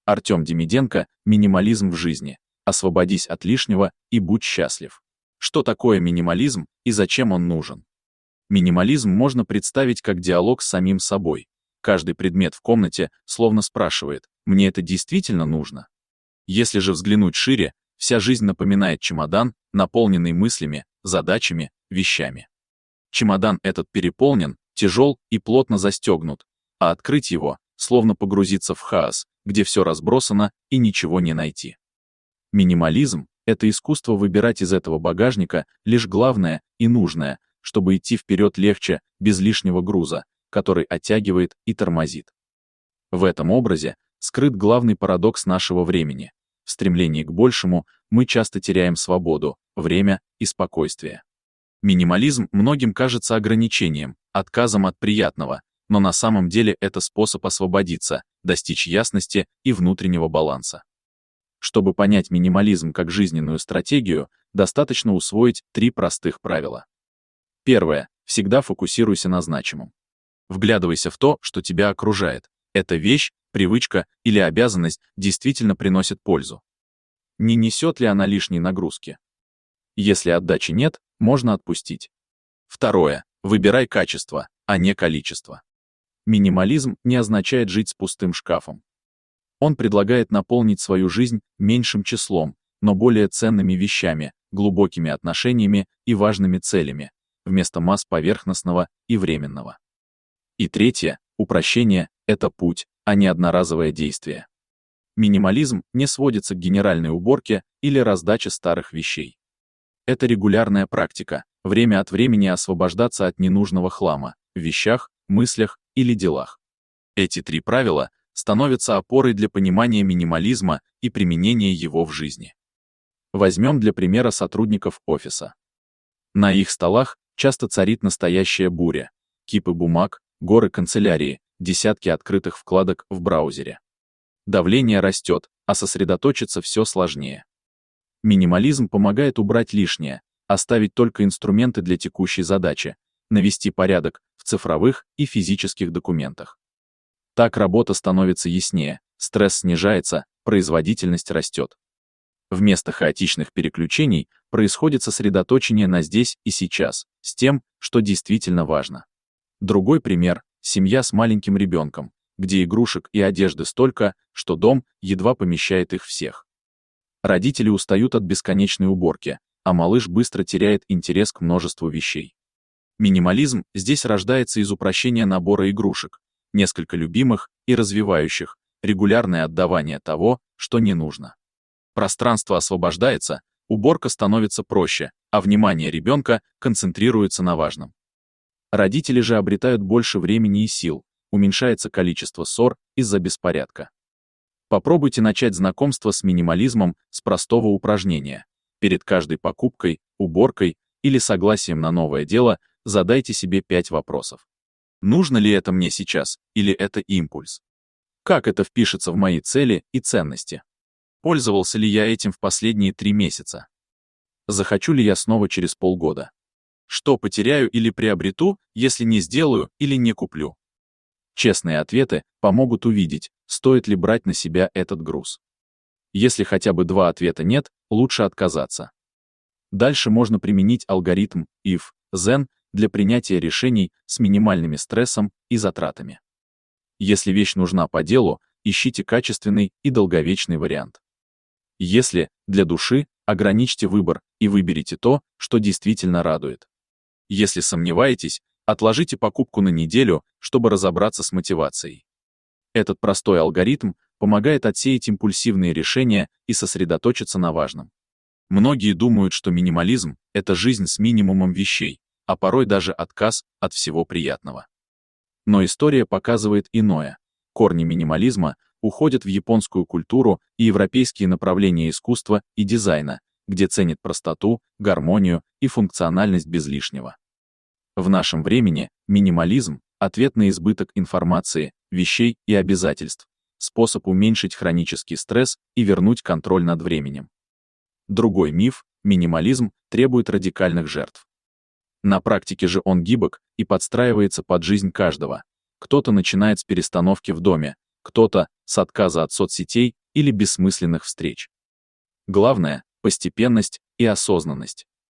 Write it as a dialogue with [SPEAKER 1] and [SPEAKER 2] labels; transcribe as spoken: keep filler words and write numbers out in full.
[SPEAKER 1] Артем Демиденко «Минимализм в жизни. Освободись от лишнего и будь счастлив». Что такое минимализм и зачем он нужен? Минимализм можно представить как диалог с самим собой. Каждый предмет в комнате словно спрашивает: «Мне это действительно нужно?». Если же взглянуть шире, вся жизнь напоминает чемодан, наполненный мыслями, задачами, вещами. Чемодан этот переполнен, тяжел и плотно застегнут, а открыть его, словно погрузиться в хаос, где все разбросано и ничего не найти. Минимализм — это искусство выбирать из этого багажника лишь главное и нужное, чтобы идти вперед легче, без лишнего груза, который оттягивает и тормозит. В этом образе скрыт главный парадокс нашего времени. В стремлении к большему мы часто теряем свободу, время и спокойствие. Минимализм многим кажется ограничением, отказом от приятного, но на самом деле это способ освободиться, достичь ясности и внутреннего баланса. Чтобы понять минимализм как жизненную стратегию, достаточно усвоить три простых правила. Первое. Всегда фокусируйся на значимом. Вглядывайся в то, что тебя окружает. Эта вещь, привычка или обязанность действительно приносит пользу. Не несет ли она лишней нагрузки? Если отдачи нет, можно отпустить. Второе. Выбирай качество, а не количество. Минимализм не означает жить с пустым шкафом. Он предлагает наполнить свою жизнь меньшим числом, но более ценными вещами, глубокими отношениями и важными целями, вместо масс поверхностного и временного. И третье. Упрощение — это путь, а не одноразовое действие. Минимализм не сводится к генеральной уборке или раздаче старых вещей. Это регулярная практика, время от времени освобождаться от ненужного хлама в вещах, мыслях или делах. Эти три правила становятся опорой для понимания минимализма и применения его в жизни. Возьмем для примера сотрудников офиса. На их столах часто царит настоящая буря. Кипы бумаг, горы канцелярии, десятки открытых вкладок в браузере. Давление растет, а сосредоточиться все сложнее. Минимализм помогает убрать лишнее, оставить только инструменты для текущей задачи, навести порядок в цифровых и физических документах. Так работа становится яснее, стресс снижается, производительность растет. Вместо хаотичных переключений происходит сосредоточение на здесь и сейчас, с тем, что действительно важно. Другой пример — семья с маленьким ребенком, где игрушек и одежды столько, что дом едва помещает их всех. Родители устают от бесконечной уборки, а малыш быстро теряет интерес к множеству вещей. Минимализм здесь рождается из упрощения набора игрушек, несколько любимых и развивающих, регулярное отдавание того, что не нужно. Пространство освобождается, уборка становится проще, а внимание ребенка концентрируется на важном. Родители же обретают больше времени и сил, уменьшается количество ссор из-за беспорядка. Попробуйте начать знакомство с минимализмом с простого упражнения. Перед каждой покупкой, уборкой или согласием на новое дело задайте себе пять вопросов. Нужно ли это мне сейчас, или это импульс? Как это впишется в мои цели и ценности? Пользовался ли я этим в последние три месяца? Захочу ли я снова через полгода? Что потеряю или приобрету, если не сделаю или не куплю? Честные ответы помогут увидеть, стоит ли брать на себя этот груз. Если хотя бы два ответа нет, лучше отказаться. Дальше можно применить алгоритм ай эф зен для принятия решений с минимальными стрессом и затратами. Если вещь нужна по делу, ищите качественный и долговечный вариант. Если для души, ограничьте выбор и выберите то, что действительно радует. Если сомневаетесь, отложите покупку на неделю, чтобы разобраться с мотивацией. Этот простой алгоритм помогает отсеять импульсивные решения и сосредоточиться на важном. Многие думают, что минимализм — это жизнь с минимумом вещей, а порой даже отказ от всего приятного. Но история показывает иное. Корни минимализма уходят в японскую культуру и европейские направления искусства и дизайна, где ценят простоту, гармонию и функциональность без лишнего. В нашем времени минимализм — ответ на избыток информации, вещей и обязательств, способ уменьшить хронический стресс и вернуть контроль над временем. Другой миф — минимализм требует радикальных жертв. На практике же он гибок и подстраивается под жизнь каждого. Кто-то начинает с перестановки в доме, кто-то с отказа от соцсетей или бессмысленных встреч. Главное — постепенность и осознанность.